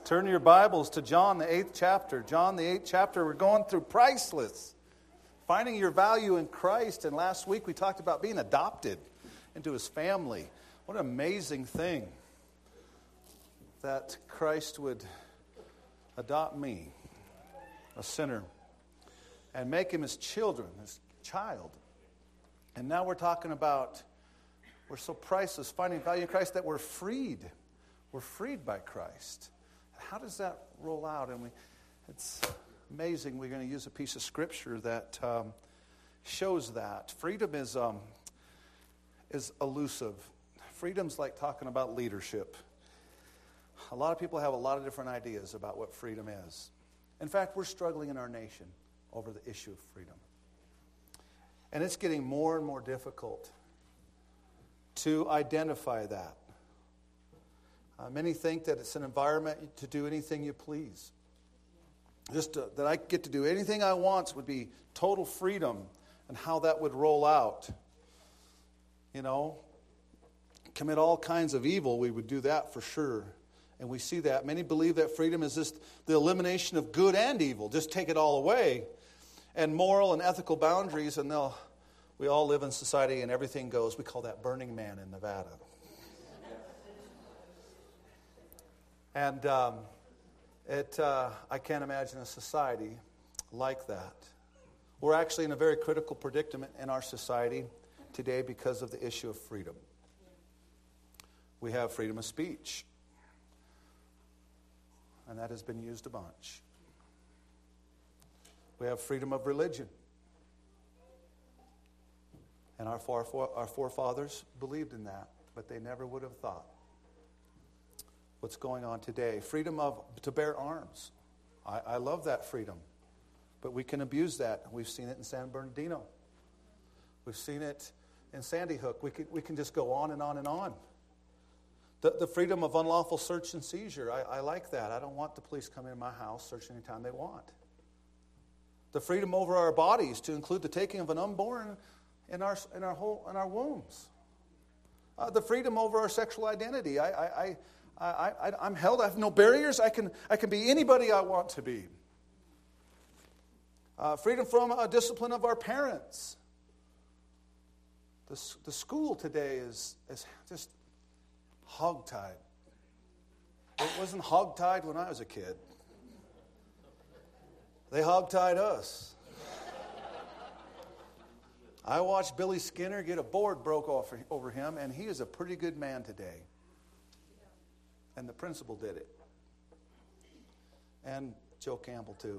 Turn your Bibles to John, the 8th chapter. John, the 8th chapter, we're going through priceless. Finding your value in Christ. And last week we talked about being adopted into His family. What an amazing thing that Christ would adopt me, a sinner, and make Him His children, His child. And now we're talking about, we're so priceless, finding value in Christ that we're freed. We're freed by Christ. How does that roll out? And it's amazing. We're going to use a piece of scripture that shows that. Freedom is elusive. Freedom's like talking about leadership. A lot of people have a lot of different ideas about what freedom is. In fact, we're struggling in our nation over the issue of freedom. And it's getting more and more difficult to identify that. Many think that it's an environment to do anything you please. That I get to do anything I want would be total freedom, and how that would roll out. You know, commit all kinds of evil, we would do that for sure. And we see that. Many believe that freedom is just the elimination of good and evil. Just take it all away. And moral and ethical boundaries, and we all live in society and everything goes. We call that Burning Man in Nevada. And I can't imagine a society like that. We're actually in a very critical predicament in our society today because of the issue of freedom. We have freedom of speech, and that has been used a bunch. We have freedom of religion, and our forefathers believed in that, but they never would have thought what's going on today. Freedom to bear arms. I love that freedom. But we can abuse that. We've seen it in San Bernardino. We've seen it in Sandy Hook. We can just go on and on and on. The freedom of unlawful search and seizure. I like that. I don't want the police coming in my house searching anytime they want. The freedom over our bodies, to include the taking of an unborn in our wombs. The freedom over our sexual identity. I'm held. I have no barriers. I can be anybody I want to be. Freedom from discipline of our parents. The school today is just hogtied. It wasn't hogtied when I was a kid. They hogtied us. I watched Billy Skinner get a board broke off over him, and he is a pretty good man today. And the principal did it. And Joe Campbell, too.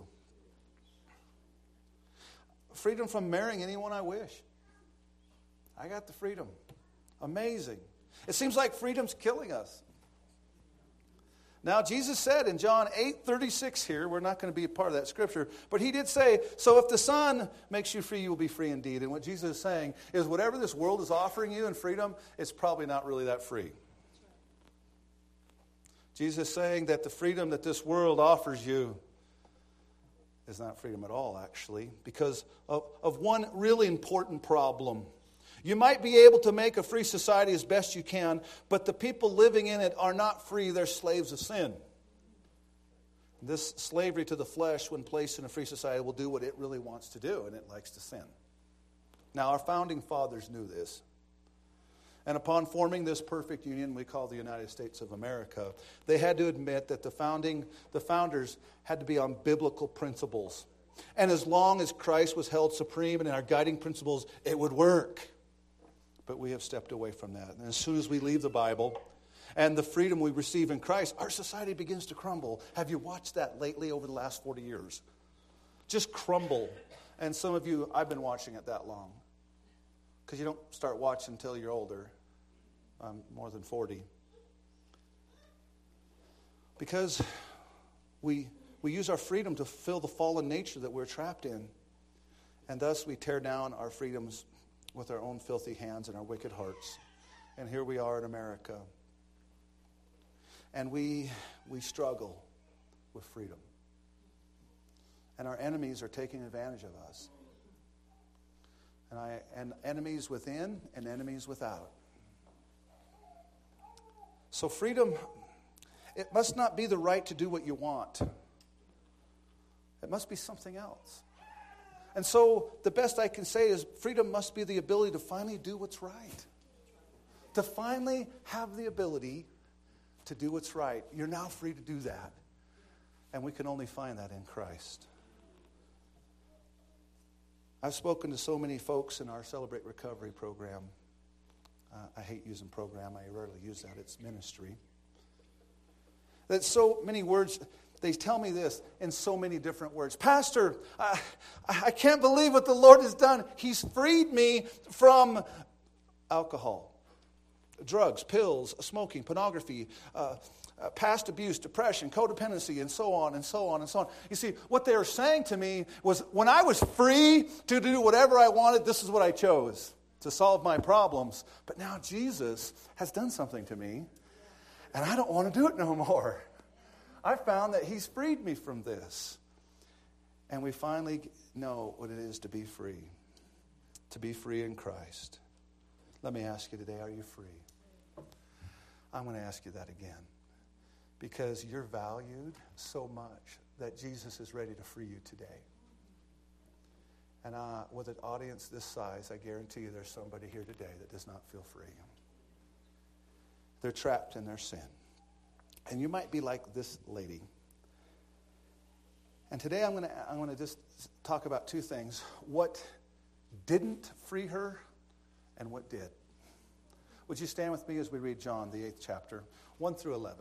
Freedom from marrying anyone I wish. I got the freedom. Amazing. It seems like freedom's killing us. Now, Jesus said in John 8:36 here, we're not going to be a part of that scripture, but He did say, so if the Son makes you free, you will be free indeed. And what Jesus is saying is whatever this world is offering you in freedom, it's probably not really that free. Jesus is saying that the freedom that this world offers you is not freedom at all, actually, because of one really important problem. You might be able to make a free society as best you can, but the people living in it are not free. They're slaves of sin. This slavery to the flesh, when placed in a free society, will do what it really wants to do, and it likes to sin. Now, our founding fathers knew this. And upon forming this perfect union we call the United States of America, they had to admit that the founders had to be on biblical principles. And as long as Christ was held supreme and in our guiding principles, it would work. But we have stepped away from that. And as soon as we leave the Bible and the freedom we receive in Christ, our society begins to crumble. Have you watched that lately over the last 40 years? Just crumble. And some of you, I've been watching it that long. Because you don't start watching until you're older. I'm more than 40. Because we use our freedom to fill the fallen nature that we're trapped in. And thus we tear down our freedoms with our own filthy hands and our wicked hearts. And here we are in America. And we struggle with freedom. And our enemies are taking advantage of us. And enemies within and enemies without. So freedom, it must not be the right to do what you want. It must be something else. And so the best I can say is freedom must be the ability to finally do what's right. To finally have the ability to do what's right. You're now free to do that. And we can only find that in Christ. I've spoken to so many folks in our Celebrate Recovery program. I hate using program. I rarely use that. It's ministry. That's so many words. They tell me this in so many different words. Pastor, I can't believe what the Lord has done. He's freed me from alcohol, drugs, pills, smoking, pornography, past abuse, depression, codependency, and so on and so on and so on. You see, what they were saying to me was when I was free to do whatever I wanted, this is what I chose to solve my problems. But now Jesus has done something to me, and I don't want to do it no more. I found that he's freed me from this. And we finally know what it is to be free in Christ. Let me ask you today, are you free? I'm going to ask you that again. Because you're valued so much that Jesus is ready to free you today. And with an audience this size, I guarantee you there's somebody here today that does not feel free. They're trapped in their sin. And you might be like this lady. And today I'm going to just talk about two things. What didn't free her and what did. Would you stand with me as we read John, the 8th chapter, 1 through 11.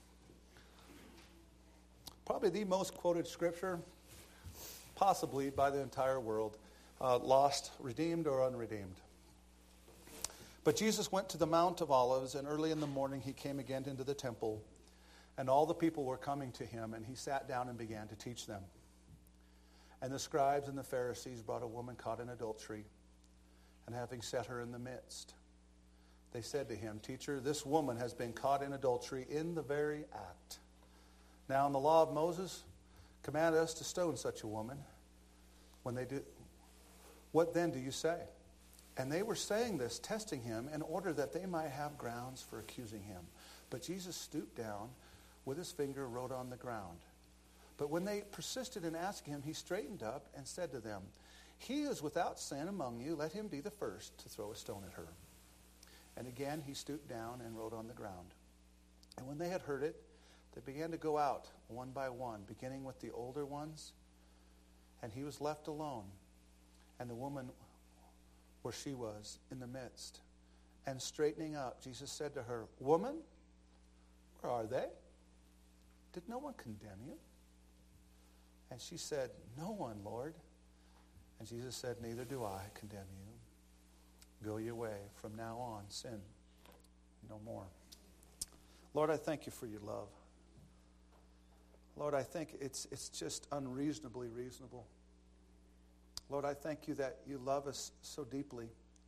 Probably the most quoted scripture, possibly by the entire world, lost, redeemed, or unredeemed. But Jesus went to the Mount of Olives, and early in the morning he came again into the temple, and all the people were coming to him, and he sat down and began to teach them. And the scribes and the Pharisees brought a woman caught in adultery, and having set her in the midst, they said to him, "Teacher, this woman has been caught in adultery in the very act. Now, in the law of Moses, command us to stone such a woman. When they do, what then do you say?" And they were saying this, testing him, in order that they might have grounds for accusing him. But Jesus stooped down, with his finger wrote on the ground. But when they persisted in asking him, he straightened up and said to them, "He is without sin among you. Let him be the first to throw a stone at her." And again he stooped down and wrote on the ground. And when they had heard it, they began to go out one by one, beginning with the older ones. And he was left alone, and the woman where she was in the midst. And straightening up, Jesus said to her, "Woman, where are they? Did no one condemn you?" And she said, "No one, Lord." And Jesus said, "Neither do I condemn you. Go your way. From now on, sin no more." Lord, I thank you for your love. Lord, I think it's just unreasonably reasonable. Lord, I thank you that you love us so deeply.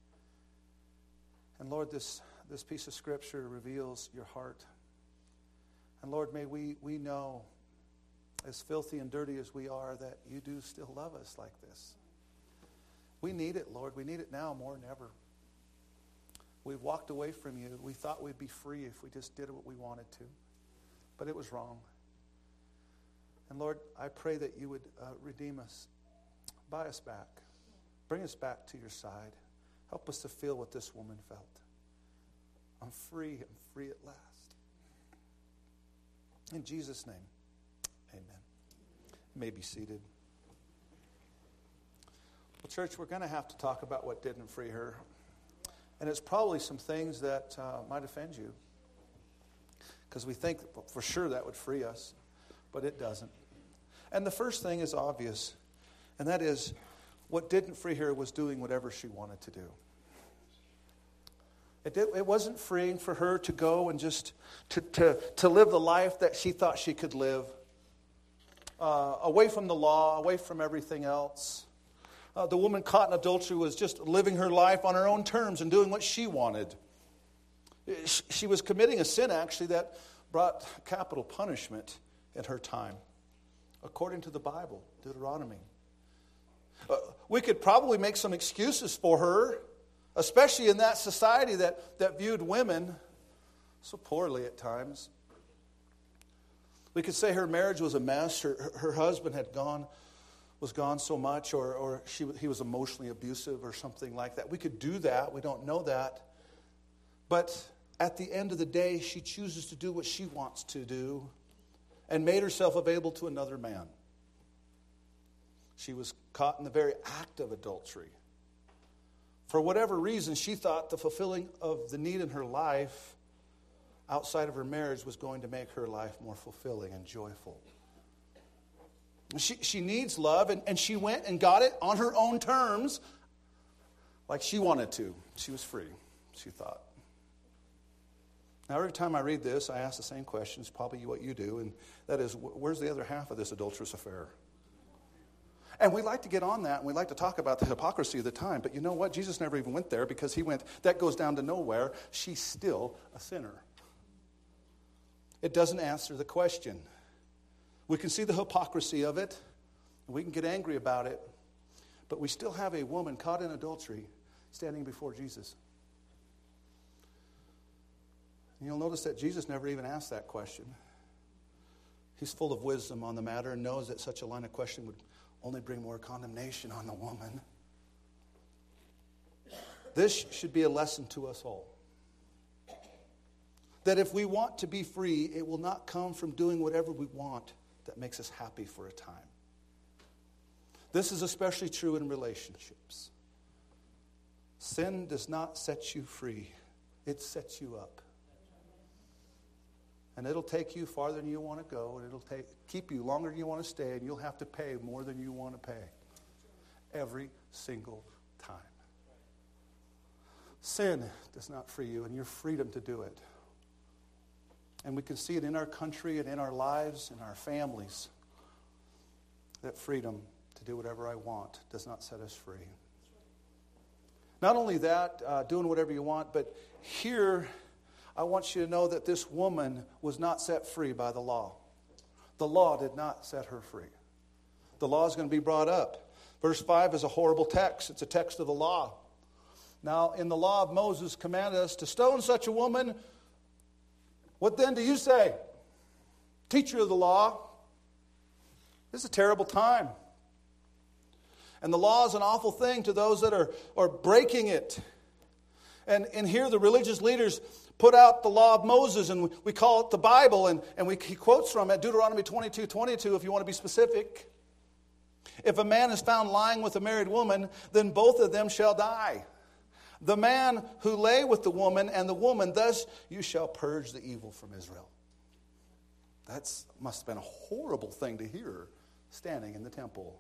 And Lord, this piece of scripture reveals your heart. And Lord, may we know, as filthy and dirty as we are, that you do still love us like this. We need it, Lord. We need it now more than ever. We've walked away from you. We thought we'd be free if we just did what we wanted to. But it was wrong. And Lord, I pray that you would redeem us. Buy us back. Bring us back to your side. Help us to feel what this woman felt. I'm free at last. In Jesus' name, amen. You may be seated. Well, church, we're going to have to talk about what didn't free her. And it's probably some things that might offend you. Because we think for sure that would free us. But it doesn't. And the first thing is obvious. And that is, what didn't free her was doing whatever she wanted to do. It wasn't freeing for her to go and just to live the life that she thought she could live. Away from the law, away from everything else. The woman caught in adultery was just living her life on her own terms and doing what she wanted. She was committing a sin, actually, that brought capital punishment in her time, according to the Bible, Deuteronomy. We could probably make some excuses for her, especially in that society that viewed women so poorly at times. We could say her marriage was a mess. Her husband was gone so much, or he was emotionally abusive or something like that. We could do that. We don't know that. But at the end of the day, she chooses to do what she wants to do and made herself available to another man. She was caught in the very act of adultery. For whatever reason, she thought the fulfilling of the need in her life outside of her marriage was going to make her life more fulfilling and joyful. She needs love, and she went and got it on her own terms, like she wanted to. She was free, she thought. Now, every time I read this, I ask the same question. It's probably what you do, and that is, where's the other half of this adulterous affair? And we like to get on that, and we like to talk about the hypocrisy of the time. But you know what? Jesus never even went there, because he went, that goes down to nowhere. She's still a sinner. It doesn't answer the question. We can see the hypocrisy of it, and we can get angry about it, but we still have a woman caught in adultery standing before Jesus. And you'll notice that Jesus never even asked that question. He's full of wisdom on the matter and knows that such a line of question would only bring more condemnation on the woman. This should be a lesson to us all. That if we want to be free, it will not come from doing whatever we want that makes us happy for a time. This is especially true in relationships. Sin does not set you free. It sets you up. And it'll take you farther than you want to go, and it'll keep you longer than you want to stay, and you'll have to pay more than you want to pay. Every single time. Sin does not free you, and your freedom to do it. And we can see it in our country and in our lives and our families, that freedom to do whatever I want does not set us free. Not only that, doing whatever you want, but here I want you to know that this woman was not set free by the law. The law did not set her free. The law is going to be brought up. Verse 5 is a horrible text. It's a text of the law. Now, in the law of Moses commanded us to stone such a woman. What then do you say? Teacher of the law, this is a terrible time. And the law is an awful thing to those that are breaking it. And here the religious leaders put out the law of Moses, and we call it the Bible, and he quotes from it, Deuteronomy 22:22, if you want to be specific. If a man is found lying with a married woman, then both of them shall die. The man who lay with the woman and the woman, thus you shall purge the evil from Israel. That must have been a horrible thing to hear, standing in the temple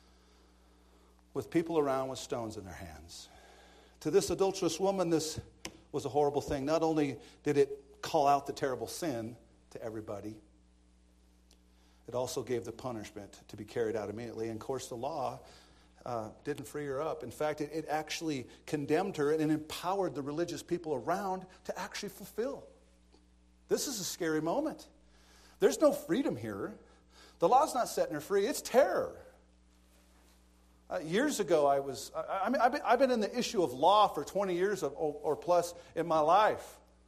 with people around with stones in their hands. To this adulterous woman, this was a horrible thing. Not only did it call out the terrible sin to everybody, it also gave the punishment to be carried out immediately. And of course, the law didn't free her up. In fact, it actually condemned her and empowered the religious people around to actually fulfill. This is a scary moment. There's no freedom here. The law's not setting her free. It's terror. Years ago, I've been in the issue of law for 20 years or plus in my life.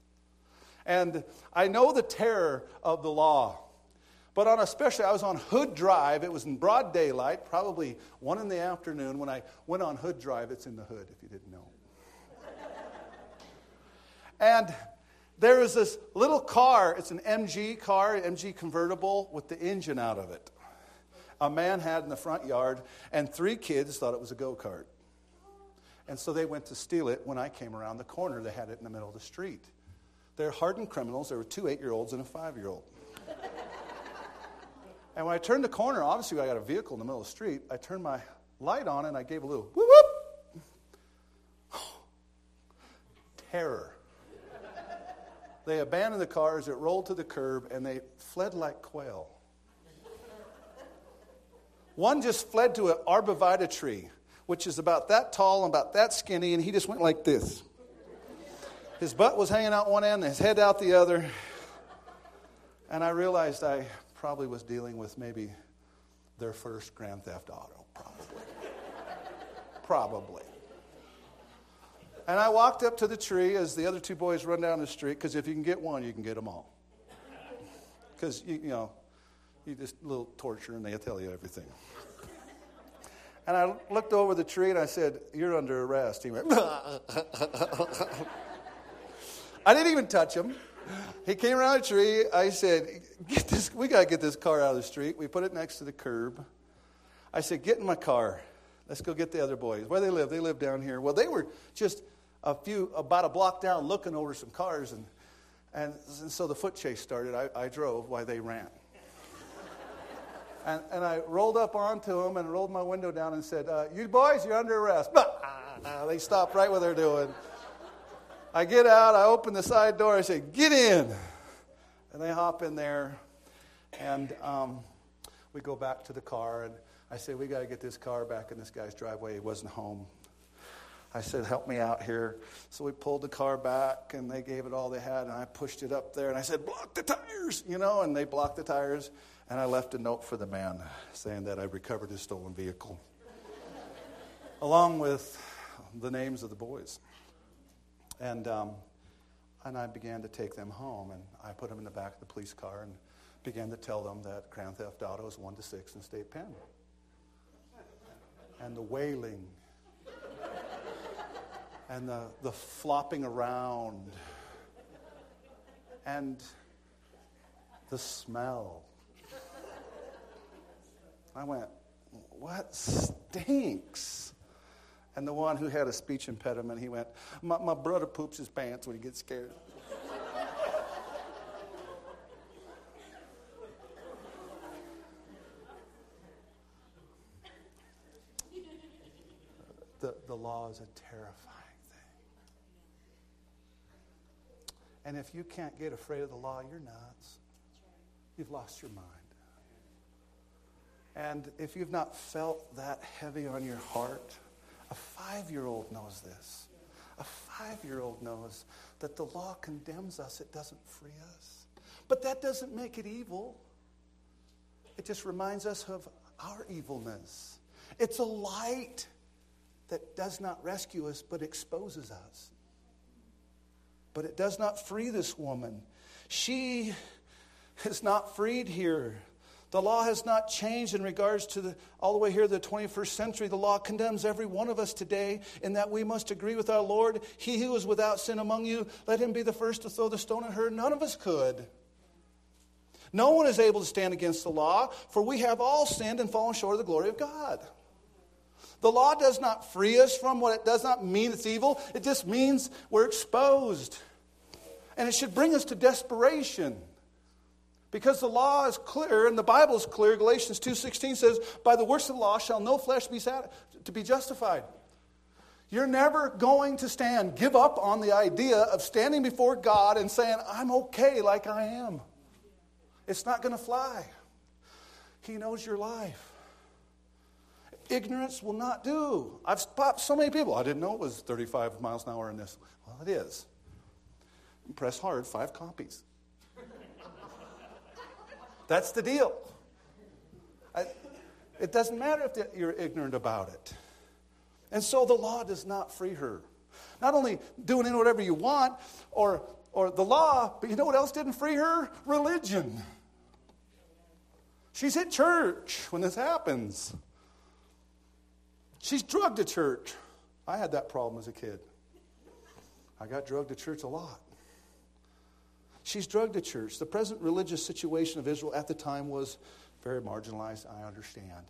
And I know the terror of the law. But I was on Hood Drive. It was in broad daylight, probably 1 in the afternoon. When I went on Hood Drive, it's in the hood, if you didn't know. And there was this little car. It's an MG car, MG convertible with the engine out of it. A man had in the front yard, and 3 kids thought it was a go-kart. And so they went to steal it. When I came around the corner, they had it in the middle of the street. They're hardened criminals. There were 2 8-year-olds and a 5-year-old. And when I turned the corner, obviously I got a vehicle in the middle of the street. I turned my light on, and I gave a little whoop whoop. Terror. They abandoned the cars, it rolled to the curb, and they fled like quail. One just fled to an arborvitae tree, which is about that tall and about that skinny, and he just went like this. His butt was hanging out one end, his head out the other. And I realized I probably was dealing with maybe their first Grand Theft Auto, probably. And I walked up to the tree as the other 2 boys run down the street, because if you can get one, you can get them all. Because, you know, You just a little torture and they'll tell you everything. And I looked over the tree and I said, "You're under arrest." He went, I didn't even touch him. He came around the tree. I said, we got to get this car out of the street. We put it next to the curb. I said, "Get in my car. Let's go get the other boys." Where they live? They live down here. Well, they were just about a block down looking over some cars. And so the foot chase started. I drove while they ran. And I rolled up onto them and rolled my window down and said, "You boys, you're under arrest." They stopped right what they're doing. I get out, I open the side door, I say, "Get in." And they hop in there, and we go back to the car, and I say, "We got to get this car back in this guy's driveway. He wasn't home." I said, "Help me out here." So we pulled the car back, and they gave it all they had, and I pushed it up there, and I said, "Block the tires," and they blocked the tires, and I left a note for the man saying that I recovered his stolen vehicle, along with the names of the boys. And I began to take them home, and I put them in the back of the police car and began to tell them that Grand Theft Auto is 1 to 6 in State Pen. And the wailing, and the flopping around, and the smell. I went, "What stinks?" And the one who had a speech impediment, he went, my brother poops his pants when he gets scared." The law is a terrifying thing. And if you can't get afraid of the law, you're nuts. You've lost your mind. And if you've not felt that heavy on your heart, a 5-year-old knows this. A 5-year-old knows that the law condemns us. It doesn't free us. But that doesn't make it evil. It just reminds us of our evilness. It's a light that does not rescue us, but exposes us. But it does not free this woman. She is not freed here. The law has not changed in regards to all the way here to the 21st century. The law condemns every one of us today in that we must agree with our Lord. "He who is without sin among you, let him be the first to throw the stone at her." None of us could. No one is able to stand against the law, for we have all sinned and fallen short of the glory of God. The law does not free us from what it does not mean it's evil. It just means we're exposed. And it should bring us to desperation. Because the law is clear, and the Bible is clear. Galatians 2:16 says, "By the works of the law shall no flesh be to be justified." You're never going to stand. Give up on the idea of standing before God and saying, "I'm okay like I am." It's not going to fly. He knows your life. Ignorance will not do. I've stopped so many people. "I didn't know it was 35 miles an hour in this." Well, it is. Press hard, 5 copies. That's the deal. It doesn't matter if you're ignorant about it. And so the law does not free her. Not only doing whatever you want or the law, but you know what else didn't free her? Religion. She's at church when this happens. She's drugged to church. I had that problem as a kid. I got drugged to church a lot. She's drugged to church. The present religious situation of Israel at the time was very marginalized, I understand.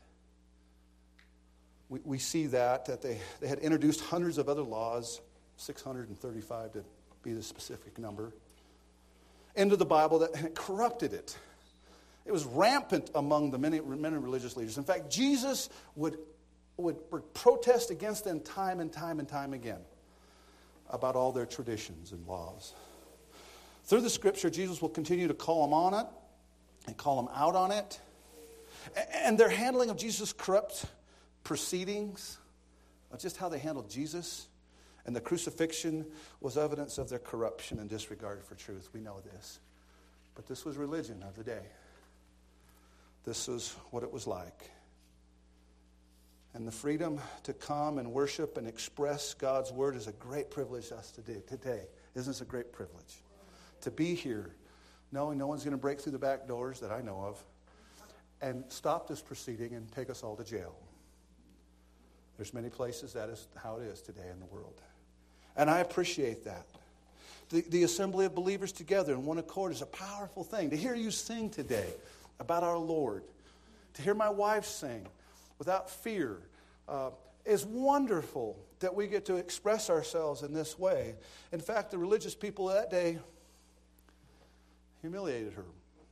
We see that they had introduced hundreds of other laws, 635 to be the specific number, into the Bible that corrupted it. It was rampant among the many religious leaders. In fact, Jesus would protest against them time and time and time again about all their traditions and laws. Through the Scripture, Jesus will continue to call them on it and call them out on it. And their handling of Jesus' corrupt proceedings, just how they handled Jesus and the crucifixion, was evidence of their corruption and disregard for truth. We know this. But this was religion of the day. This was what it was like. And the freedom to come and worship and express God's word is a great privilege to us today. Isn't this a great privilege? To be here, knowing no one's going to break through the back doors that I know of, and stop this proceeding and take us all to jail. There's many places that is how it is today in the world. And I appreciate that. The assembly of believers together in one accord is a powerful thing. To hear you sing today about our Lord, to hear my wife sing without fear, is wonderful that we get to express ourselves in this way. In fact, the religious people of that day humiliated her.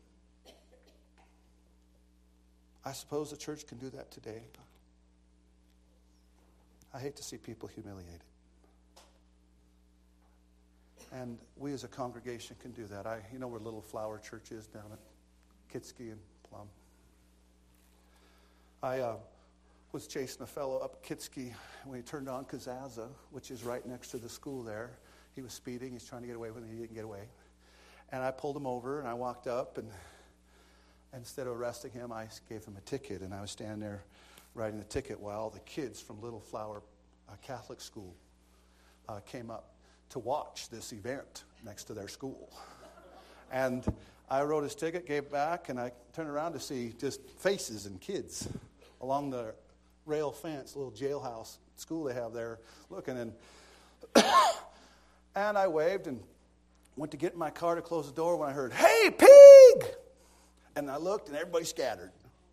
I suppose the church can do that today. I hate to see people humiliated. And we as a congregation can do that. You know where Little Flower Church is down at Kitski and Plum. I was chasing a fellow up Kitski when he turned on Kazaza, which is right next to the school there. He was speeding. He's trying to get away with it. He didn't get away. And I pulled him over, and I walked up, and instead of arresting him, I gave him a ticket. And I was standing there writing the ticket while the kids from Little Flower Catholic School came up to watch this event next to their school. And I wrote his ticket, gave it back, and I turned around to see just faces and kids along the rail fence, little jailhouse school they have there, looking. And and I waved and went to get in my car to close the door when I heard, "Hey, pig!" And I looked, and everybody scattered.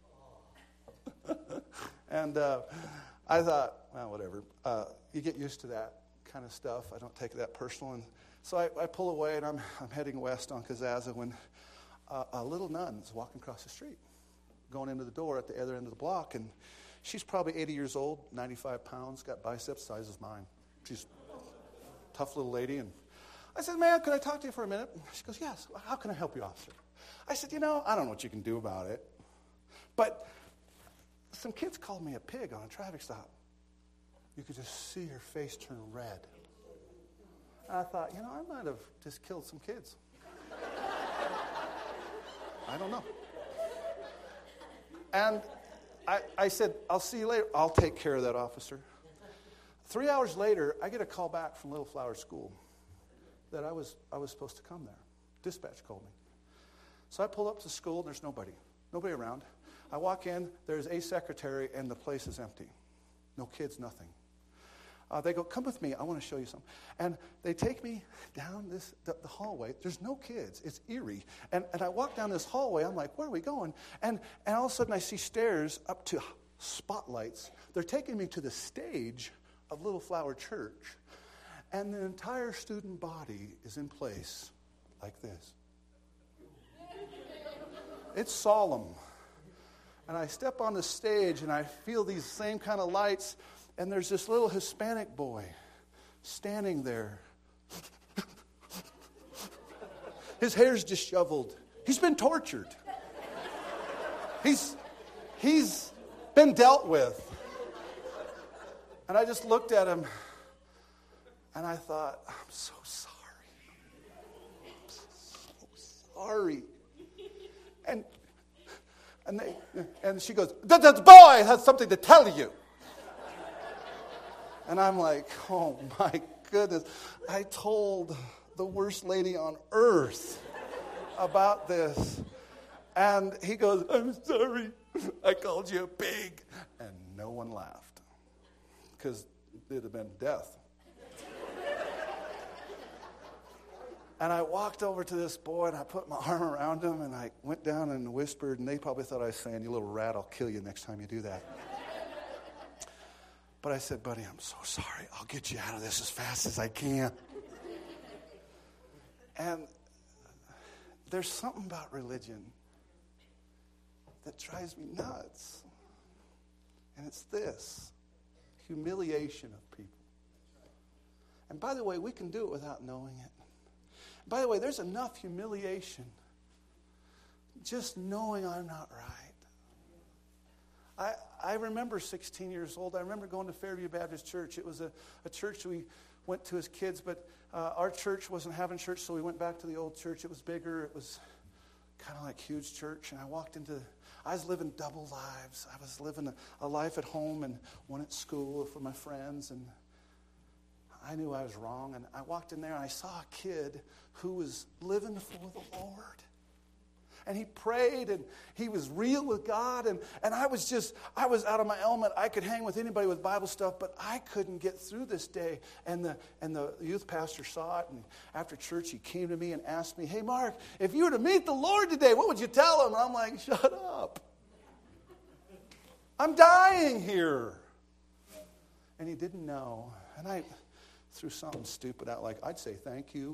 And I thought, well, whatever. You get used to that kind of stuff. I don't take it that personal. And so I pull away, and I'm heading west on Kazaza when a little nun's walking across the street, going into the door at the other end of the block. And she's probably 80 years old, 95 pounds, got biceps size as mine. She's a tough little lady. And I said, "Ma'am, can I talk to you for a minute?" She goes, "Yes. How can I help you, officer?" I said, "I don't know what you can do about it, but some kids called me a pig on a traffic stop." You could just see her face turn red. And I thought, I might have just killed some kids. I don't know. And I said, "I'll see you later." "I'll take care of that, officer." 3 hours later, I get a call back from Little Flower School that I was supposed to come there. Dispatch called me. So I pull up to school, and there's nobody around. I walk in, there's a secretary, and the place is empty. No kids, nothing. They go, "Come with me, I want to show you something." And they take me down the hallway. There's no kids. It's eerie. And I walk down this hallway. I'm like, "Where are we going?" And all of a sudden I see stairs up to spotlights. They're taking me to the stage of Little Flower Church. And the entire student body is in place like this. It's solemn. And I step on the stage, and I feel these same kind of lights, and there's this little Hispanic boy standing there. His hair's disheveled. He's been tortured. He's been dealt with. And I just looked at him, and I thought, I'm so sorry. I'm so sorry. And she goes, the boy has something to tell you. And I'm like, oh my goodness. I told the worst lady on earth about this. And he goes, I'm sorry, I called you a pig. And no one laughed, because it'd have been death. And I walked over to this boy, and I put my arm around him, and I went down and whispered, and they probably thought I was saying, you little rat, I'll kill you next time you do that. But I said, buddy, I'm so sorry. I'll get you out of this as fast as I can. And there's something about religion that drives me nuts. And it's this, humiliation of people. And by the way, we can do it without knowing it. By the way, there's enough humiliation just knowing I'm not right. I remember 16 years old. I remember going to Fairview Baptist Church. It was a church we went to as kids, but our church wasn't having church, so we went back to the old church. It was bigger. It was kind of like huge church. And I was living double lives. I was living a life at home and one at school for my friends, and I knew I was wrong. And I walked in there, and I saw a kid who was living for the Lord. And he prayed, and he was real with God. And I was out of my element. I could hang with anybody with Bible stuff, but I couldn't get through this day. And the youth pastor saw it, and after church, he came to me and asked me, "Hey, Mark, if you were to meet the Lord today, what would you tell him?" And I'm like, "Shut up. I'm dying here." And he didn't know. And I threw something stupid out, like, "I'd say thank you."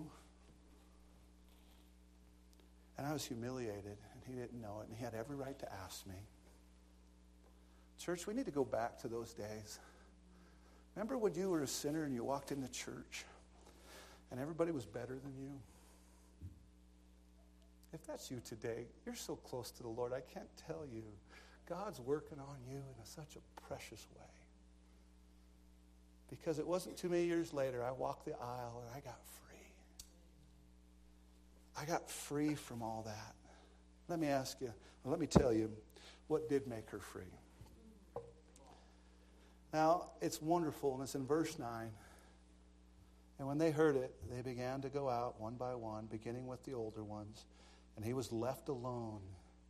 And I was humiliated, and he didn't know it, and he had every right to ask me. Church, we need to go back to those days. Remember when you were a sinner and you walked into church, and everybody was better than you? If that's you today, you're so close to the Lord, I can't tell you. God's working on you in such a precious way. Because it wasn't too many years later, I walked the aisle, and I got free. I got free from all that. Let me tell you, what did make her free? Now, it's wonderful, and it's in verse 9. And when they heard it, they began to go out one by one, beginning with the older ones. And he was left alone,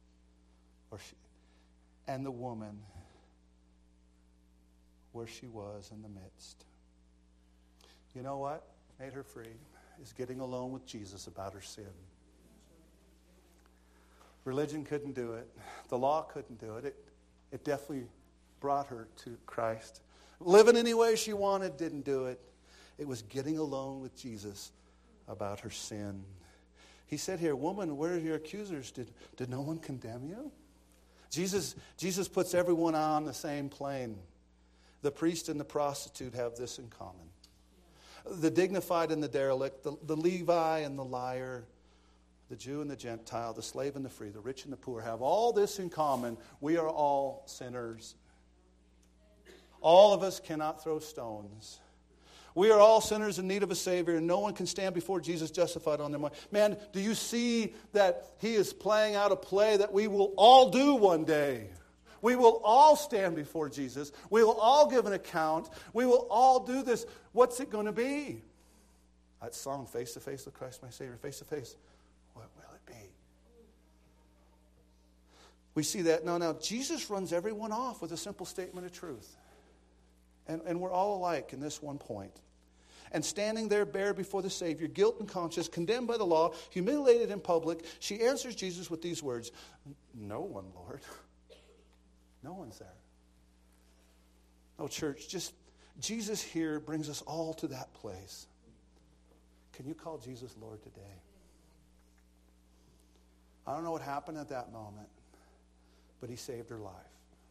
and the woman where she was in the midst. You know what made her free? Is getting alone with Jesus about her sin. Religion couldn't do it. The law couldn't do it. It definitely brought her to Christ. Living any way she wanted didn't do it. It was getting alone with Jesus about her sin. He said here, "Woman, where are your accusers? Did no one condemn you?" Jesus puts everyone on the same plane. The priest and the prostitute have this in common. The dignified and the derelict, the Levi and the liar, the Jew and the Gentile, the slave and the free, the rich and the poor have all this in common. We are all sinners. All of us cannot throw stones. We are all sinners in need of a Savior, and no one can stand before Jesus justified on their mind. Man, do you see that he is playing out a play that we will all do one day? We will all stand before Jesus. We will all give an account. We will all do this. What's it going to be? That song, "Face to Face with Christ my Savior," face to face. What will it be? We see that. Now, Jesus runs everyone off with a simple statement of truth. And we're all alike in this one point. And standing there bare before the Savior, guilt and conscience, condemned by the law, humiliated in public, she answers Jesus with these words, "No one, Lord." No one's there. No, church, just Jesus here brings us all to that place. Can you call Jesus Lord today? I don't know what happened at that moment, but he saved her life.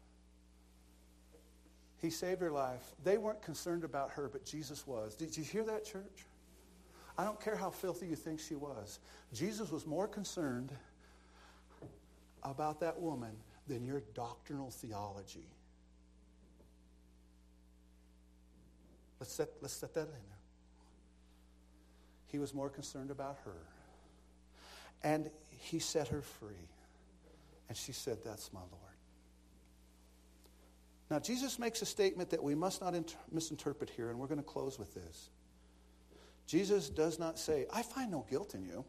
He saved her life. They weren't concerned about her, but Jesus was. Did you hear that, church? I don't care how filthy you think she was. Jesus was more concerned about that woman than your doctrinal theology. Let's set that in there. He was more concerned about her. And he set her free. And she said, "That's my Lord." Now, Jesus makes a statement that we must not misinterpret here, and we're going to close with this. Jesus does not say, "I find no guilt in you."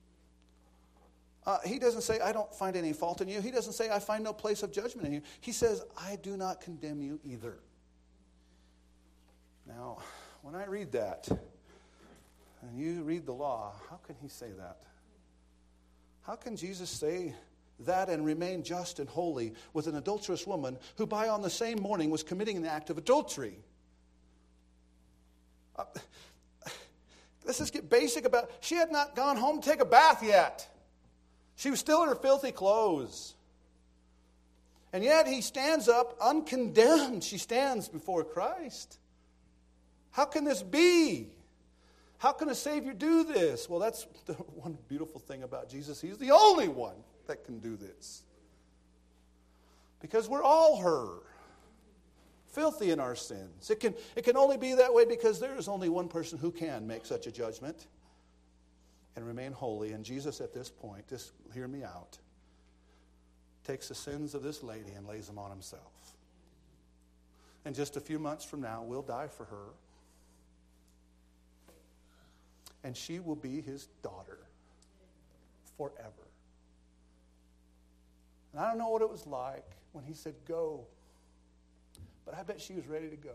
He doesn't say, "I don't find any fault in you." He doesn't say, "I find no place of judgment in you." He says, "I do not condemn you either." Now, when I read that, and you read the law, how can he say that? How can Jesus say that and remain just and holy with an adulterous woman who on the same morning was committing an act of adultery? Let's just get basic about, she had not gone home to take a bath yet. She was still in her filthy clothes. And yet he stands up uncondemned. She stands before Christ. How can this be? How can a Savior do this? Well, that's the one beautiful thing about Jesus. He's the only one that can do this. Because we're all her. Filthy in our sins. It can only be that way because there is only one person who can make such a judgment and remain holy. And Jesus at this point, just hear me out, takes the sins of this lady and lays them on himself. And just a few months from now, we'll die for her. And she will be his daughter forever. And I don't know what it was like when he said, go. But I bet she was ready to go.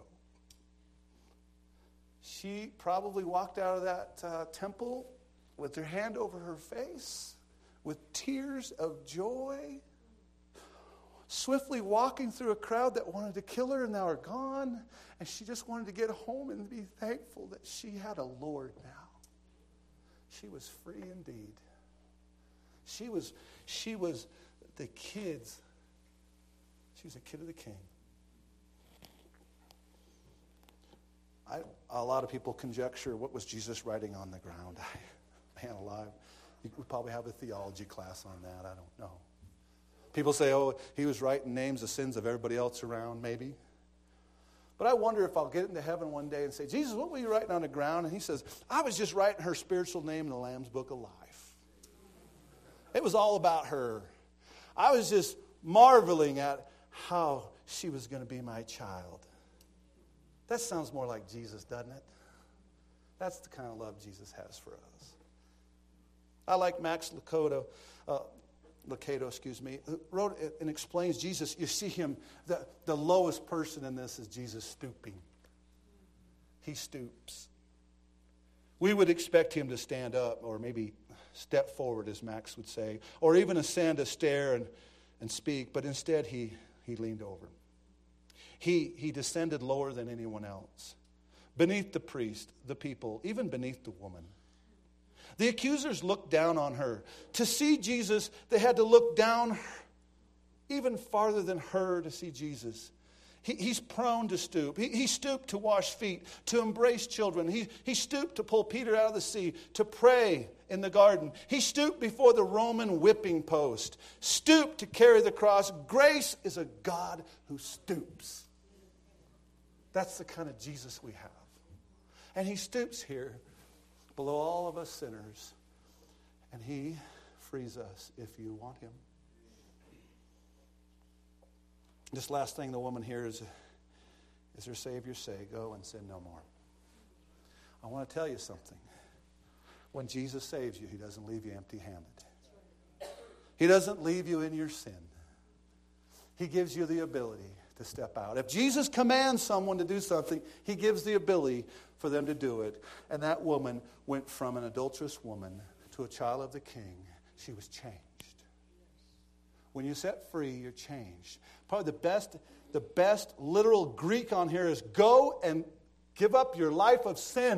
She probably walked out of that temple with her hand over her face, with tears of joy, swiftly walking through a crowd that wanted to kill her and now are gone. And she just wanted to get home and be thankful that she had a Lord now. She was free indeed. She was the kids. She was a kid of the king. A lot of people conjecture, what was Jesus writing on the ground? Man alive. We probably have a theology class on that. I don't know. People say, oh, he was writing names of sins of everybody else around, maybe. But I wonder if I'll get into heaven one day and say, Jesus, what were you writing on the ground? And he says, I was just writing her spiritual name in the Lamb's Book of Life. It was all about her. I was just marveling at how she was going to be my child. That sounds more like Jesus, doesn't it? That's the kind of love Jesus has for us. I like Max Lucado, who wrote it and explains Jesus. You see him, the lowest person in this is Jesus stooping. He stoops. We would expect him to stand up or maybe step forward, as Max would say, or even ascend a stair and speak, but instead he leaned over. He descended lower than anyone else, beneath the priest, the people, even beneath the woman. The accusers looked down on her. To see Jesus, they had to look down even farther than her to see Jesus. He's prone to stoop. He stooped to wash feet, to embrace children. He stooped to pull Peter out of the sea, to pray in the garden. He stooped before the Roman whipping post, stooped to carry the cross. Grace is a God who stoops. That's the kind of Jesus we have. And he stoops here below all of us sinners, and he frees us if you want him. This last thing the woman hears is her Savior say, go and sin no more. I want to tell you something. When Jesus saves you, he doesn't leave you empty-handed. He doesn't leave you in your sin. He gives you the ability to step out. If Jesus commands someone to do something, he gives the ability for them to do it. And that woman went from an adulterous woman to a child of the king. She was changed. When you're set free, you're changed. Probably the best literal Greek on here is go and give up your life of sin.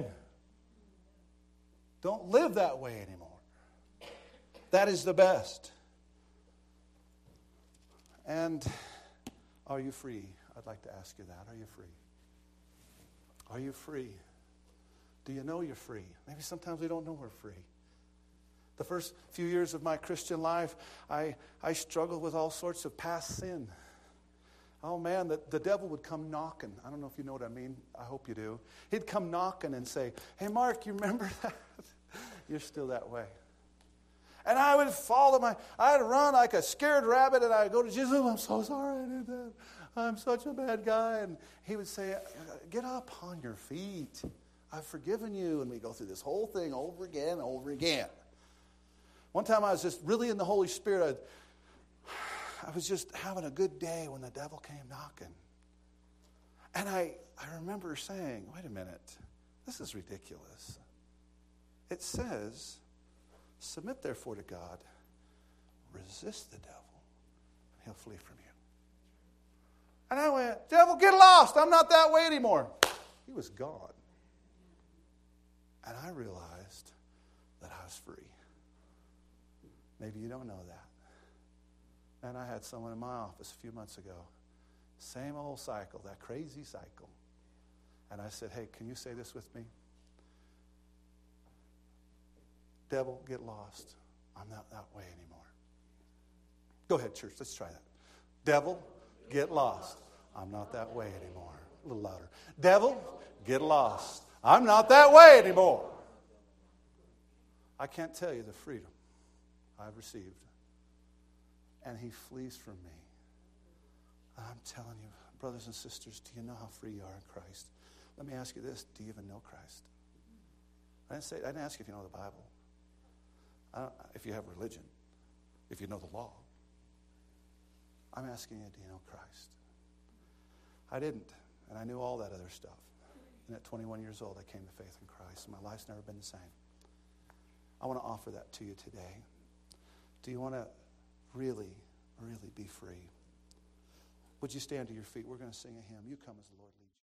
Don't live that way anymore. That is the best. And are you free? I'd like to ask you that. Are you free? Are you free? Do you know you're free? Maybe sometimes we don't know we're free. The first few years of my Christian life, I struggled with all sorts of past sin. Oh man, the devil would come knocking. I don't know if you know what I mean. I hope you do. He'd come knocking and say, hey Mark, you remember that? You're still that way. And I would I'd run like a scared rabbit, and I'd go to Jesus, oh, I'm so sorry I did that. I'm such a bad guy. And he would say, get up on your feet. I've forgiven you. And we go through this whole thing over again and over again. One time I was just really in the Holy Spirit. I was just having a good day when the devil came knocking. And I remember saying, wait a minute, this is ridiculous. It says, submit therefore to God, resist the devil, and he'll flee from you. And I went, devil, get lost. I'm not that way anymore. He was gone. And I realized that I was free. Maybe you don't know that. And I had someone in my office a few months ago. Same old cycle, that crazy cycle. And I said, hey, can you say this with me? Devil, get lost. I'm not that way anymore. Go ahead, church. Let's try that. Devil, get lost. I'm not that way anymore. A little louder. Devil, get lost. I'm not that way anymore. I can't tell you the freedom I've received. And he flees from me. I'm telling you, brothers and sisters, do you know how free you are in Christ? Let me ask you this. Do you even know Christ? I didn't ask you if you know the Bible. If you have religion. If you know the law. I'm asking you, do you know Christ? I didn't, and I knew all that other stuff. And at 21 years old, I came to faith in Christ. My life's never been the same. I want to offer that to you today. Do you want to really, really be free? Would you stand to your feet? We're going to sing a hymn. You come as the Lord leads you.